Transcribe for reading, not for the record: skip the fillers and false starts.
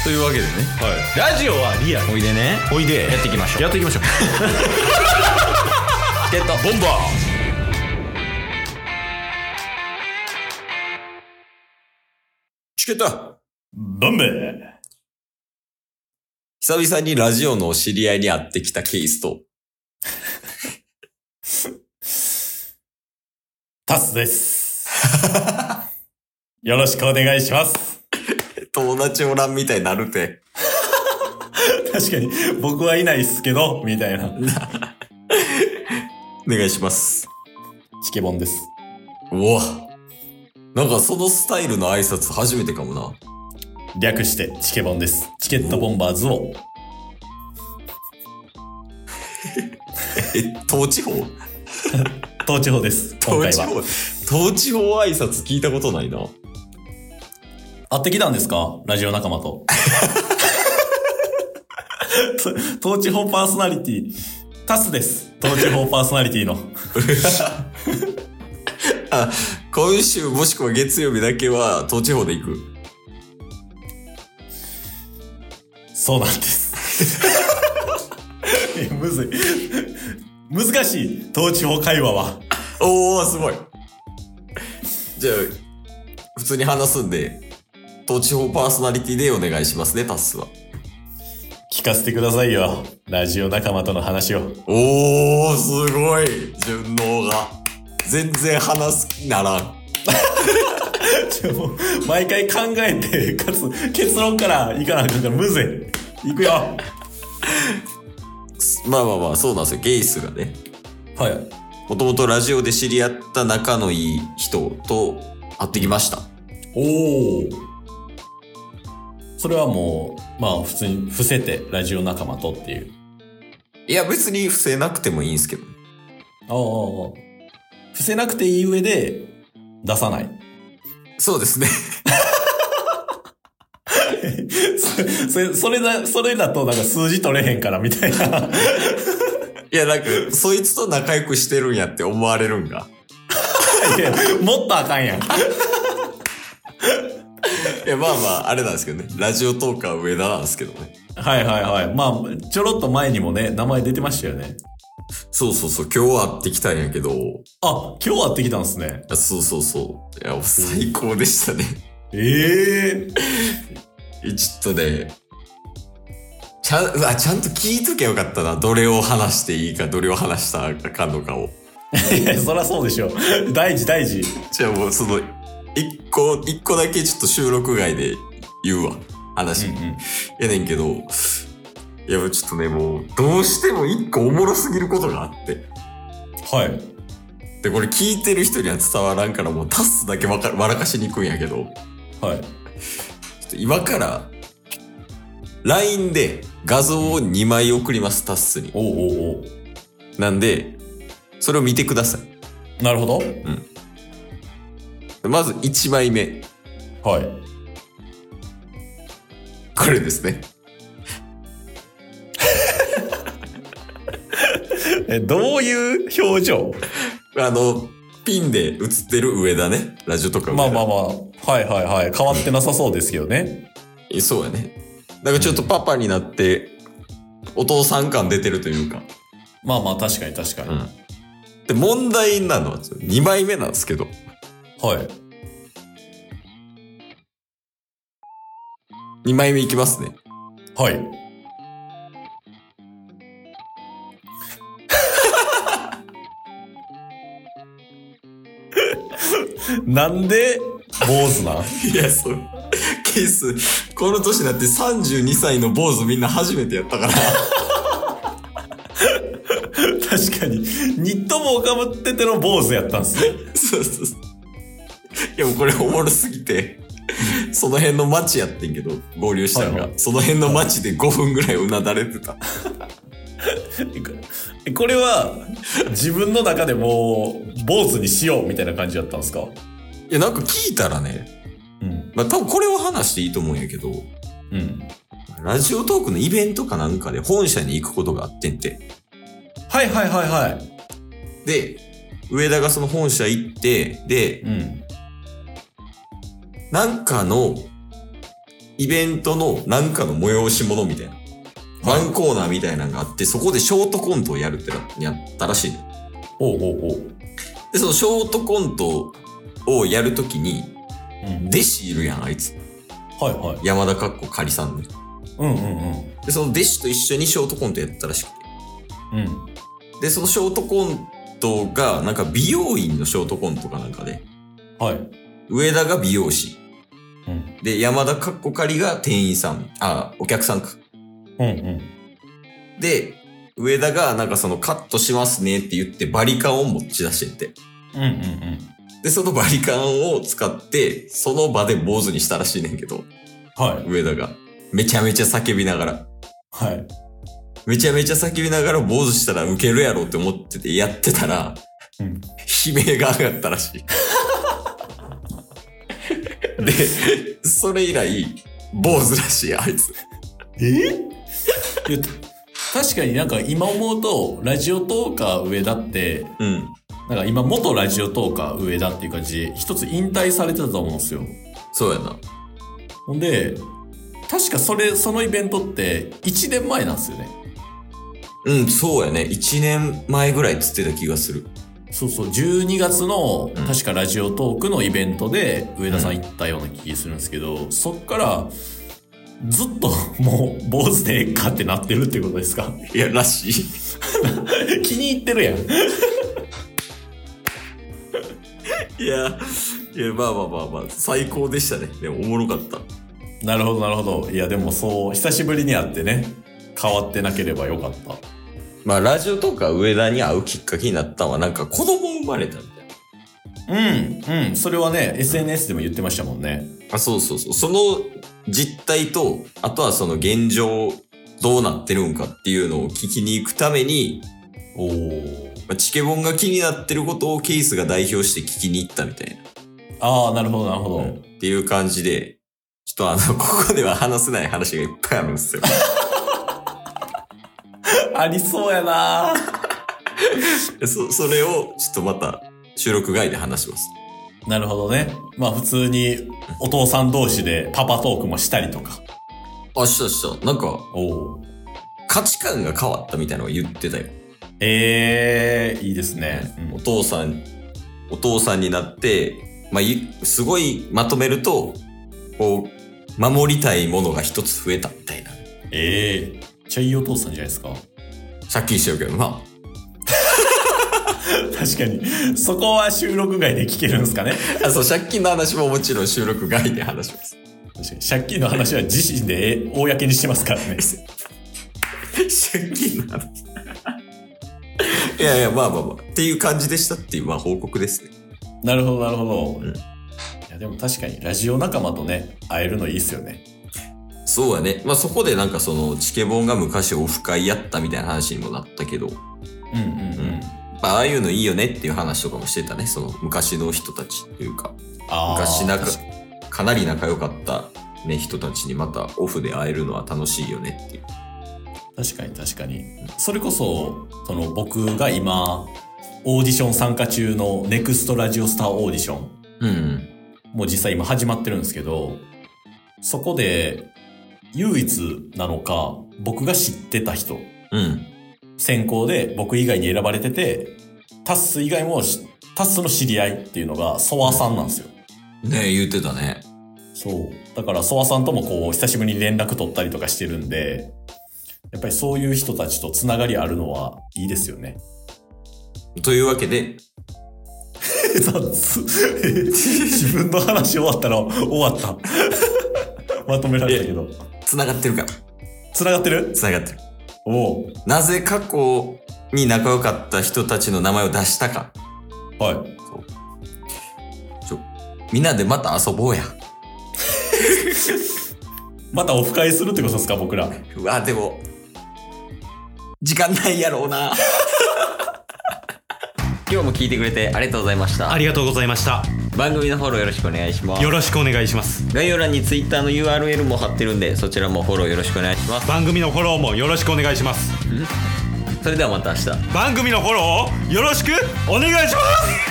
というわけでね、 ラジオはリアル。 おいでね、 おいでやっていきましょう。 やっていきましょう。 チケットボンバー。チケットボンベー。 久々にラジオの知り合いに会ってきたケースとタスです。よろしくお願いします。 友達おらんみたいになるて。 確かに僕はいないっすけどみたいな。 お願いします。 チケボンです。 うわ、なんかそのスタイルの挨拶初めてかもな。 略してチケボンです。チケットボンバーズを。 東地方東地方です。今回は。 東地方挨拶聞いたことないな。 会ってきたんですか？ラジオ仲間と。東地方パーソナリティ、タスです。東地方パーソナリティの。 あ、今週もしくは月曜日だけは東地方で行く。 そうなんです。むずい。難しい。東地方会話は。 おー、すごい。じゃあ、普通に話すんで、東地方パーソナリティでお願いしますね、タスは。 聞かせてくださいよ。ラジオ仲間との話を。 おー、すごい。順応が。全然話す気ならん。 もう毎回考えて、かつ結論からいかなあかんからむずい。いくよ。 まあ、そうなんですよ。ゲイスがね。 はい。 もともとラジオで知り合った仲のいい人と会ってきました。 おー。それはもう、まあ普通に伏せてラジオ仲間とっていう。 いや、別に伏せなくてもいいんですけど。 ああ。伏せなくていい上で出さない。 そうですね。 それだとなんか数字取れへんからみたいな。 いや、なんか、そいつと仲良くしてるんやって思われるんが。 いや、もっとあかんやん。 いや、まあ、あれなんですけどね。ラジオトーカー上田なんですけどね。 はい。まあ、ちょろっと前にもね、名前出てましたよね。 そう。今日会ってきたんやけど。 あ、今日会ってきたんですね。 そう。いや、最高でしたね。 ええちょっとね、ちゃんと聞いときゃよかったな。どれを話していいか、どれを話したらあかんのかを。 いや、そりゃそうでしょ。大事。 じゃあもう一個だけちょっと収録外で言うわ。話。やねんけど、いや、ちょっとね、もう、どうしても一個おもろすぎることがあって。 はい。 で、これ聞いてる人には伝わらんから、もうタスだけ笑かしに行くんやけど。 はい。 ちょっと今から、LINE で画像を2枚送ります、タスに。 お。 なんで、それを見てください。 なるほど。 まず1枚目。 はい。 これですね。 どういう表情？ ピンで映ってる上だね。ラジオとか上だ。 まあ。はい。変わってなさそうですけどね。 そうやね。だからちょっとパパになって、お父さん感出てるというか。 まあ、確かに。 で、問題なのは2枚目なんですけど。 はい。 2枚目いきますね。 はい。なんで坊主なん？ いや、そう。ケース、この年になって32歳の坊主みんな初めてやったから。 確かに。ニット帽かぶってての坊主やったんすね。 そう。いや、もうこれおもろすぎて、その辺の街やってんけど、合流したのが。その辺の街で5分ぐらいうなだれてた。 これは、自分の中でもう、坊主にしようみたいな感じだったんですか？ いや、なんか聞いたらね、まあ多分これを話していいと思うんやけど、ラジオトークのイベントかなんかで本社に行くことがあってんて。 はい。 で、上田がその本社行って、で、なんかのイベントのなんかの催し物みたいな。ワンコーナーみたいなのがあって、そこでショートコントをやるってやったらしいね。 おう。 で、そのショートコントをやるときに、弟子いるやん、あいつ。 はいはい。 山田かっこ仮さんね。で、その弟子と一緒にショートコントやったらしくて。で、そのショートコントが、なんか美容院のショートコントかなんかで。 はい。 上田が美容師。で、山田かっこ仮が店員さん。お客さんか。で、上田がなんかそのカットしますねって言ってバリカンを持ち出してて。で、そのバリカンを使って、その場で坊主にしたらしいねんけど。 はい。 上田が。めちゃめちゃ叫びながら。 はい。 めちゃめちゃ叫びながら坊主したらウケるやろって思っててやってたら、悲鳴が上がったらしい。で、それ以来、坊主らしい、あいつ。 いや確かになんか今思うと、ラジオトーカー上田って、なんか今元ラジオトーカー上田っていう感じで、一つ引退されてたと思うんですよ。 そうやな。 ほんで、確かそのイベントって1年前なんですよね。 そうやね。1年前ぐらいっつってた気がする。 そうそう、12月の、確かラジオトークのイベントで上田さん行ったような気がするんですけど、そっから、ずっともう坊主でええかってなってるってことですか？ いや、らしい。 気に入ってるやん。 いや、まあ、最高でしたね。でもおもろかった。 なるほど。いや、でもそう、久しぶりに会ってね、変わってなければよかった。 まあ、ラジオとか上田に会うきっかけになったのは、なんか子供生まれたみたいな。 それはね、SNS でも言ってましたもんね。 そう。その実態と、あとはその現状、どうなってるんかっていうのを聞きに行くために、チケボンが気になってることをケースが代表して聞きに行ったみたいな。 なるほど。 っていう感じで、ちょっとここでは話せない話がいっぱいあるんですよ。 ありそうやなそれをちょっとまた収録外で話します。 なるほどね。まあ普通にお父さん同士でパパトークもしたりとか。 した。なんか、価値観が変わったみたいなのを言ってたよ。 いいですね。 お父さんになって、まあ、すごいまとめると、こう、守りたいものが一つ増えたみたいな。 めっちゃいいお父さんじゃないですか。 借金してるけどな。 確かに。そこは収録外で聞けるんですかね。 そう、借金の話ももちろん収録外で話します。 確かに。借金の話は自身で公にしてますからね。 借金の話。いや、まあ。っていう感じでしたっていう、まあ報告ですね。 なるほど。いや、でも確かにラジオ仲間とね、会えるのいいっすよね。 そうやね。まあそこでなんかその、チケボンが昔オフ会やったみたいな話にもなったけど。ああいうのいいよねっていう話とかもしてたね。その昔の人たちというか。昔かなり仲良かったね、人たちにまたオフで会えるのは楽しいよねっていう。 確かに。それこそ、僕が今、オーディション参加中のネクストラジオスターオーディション。もう実際今始まってるんですけど、そこで、唯一なのか、僕が知ってた人。選考で僕以外に選ばれてて、タッス以外も、タッスの知り合いっていうのが、ソワさんなんですよ。 ねえ、言ってたね。 そう。だから、ソワさんとも久しぶりに連絡取ったりとかしてるんで、やっぱりそういう人たちとつながりあるのはいいですよね。 というわけで、 自分の話終わったら終わった。まとめられたけど。 つながってるから。 つながってる。 なぜ過去に仲良かった人たちの名前を出したか。 はい。 みんなでまた遊ぼうや。 またオフ会するってことですか、僕ら。 うわ、でも、時間ないやろうな。今日も聞いてくれてありがとうございました。 ありがとうございました。 番組のフォローよろしくお願いします。 よろしくお願いします。 概要欄に Twitter の URL も貼ってるんで、そちらもフォローよろしくお願いします。 番組のフォローもよろしくお願いします。 それではまた明日。 番組のフォローをよろしくお願いします。